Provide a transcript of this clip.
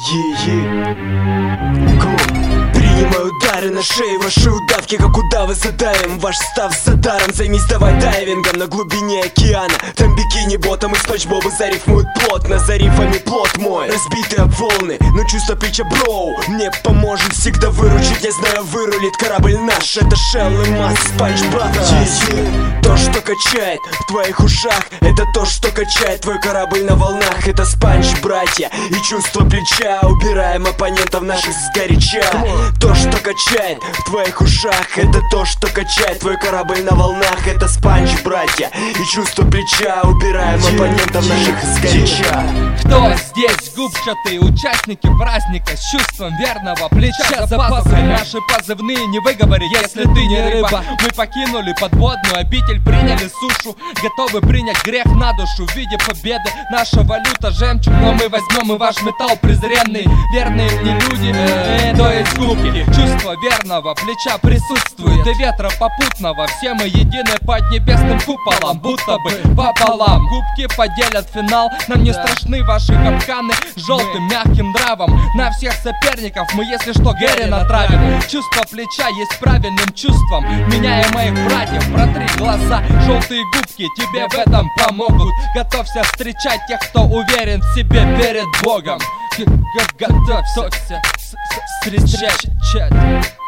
Принимаю удары на шее, ваши удавки, как удавы задавим. Ваш став за даром, займись давай дайвингом на глубине океана. Там бикини ботом и Спанч Боба зарифмуют плотно. За рифами плот мой, разбитый об волны, но чувство плеча броу мне поможет всегда выручить. Я знаю, вырулит корабль наш. Это Шелл и Маск, Спанч Бразерс. То, что качает в твоих ушах, это то, что качает твой корабль на волнах. Это Спанч братья и чувство плеча. Убираем оппонентов наших сгоряча. То, что качает в твоих ушах, это то, что качает твой корабль на волнах. Это Спанч братья и чувство плеча. Убираем оппонентов наших сгоряча. Кто здесь губчатые участники праздника с чувством верного плеча? За пазухой наши позывные не выговори, если ты не рыба. Мы покинули подводную обитель, приняли сушу, готовы принять грех на душу. В виде победы наша валюта жемчуг, но мы возьмем и ваш металл презренный. Верные мне люди, то есть губки. Чувство верного плеча присутствует и ветра попутного. Все мы едины под небесным куполом, будто бы пополам. Губки поделят финал, нам не страшны ваши капканы. Желтым мягким нравом на всех соперников мы, если что, Гэри натравим. Чувство плеча есть правильным чувством. Меняя моих братьев, протри глаза. Желтые губки тебе в этом помогут. Готовься встречать тех, кто уверен в себе перед Богом. Готовься встречать.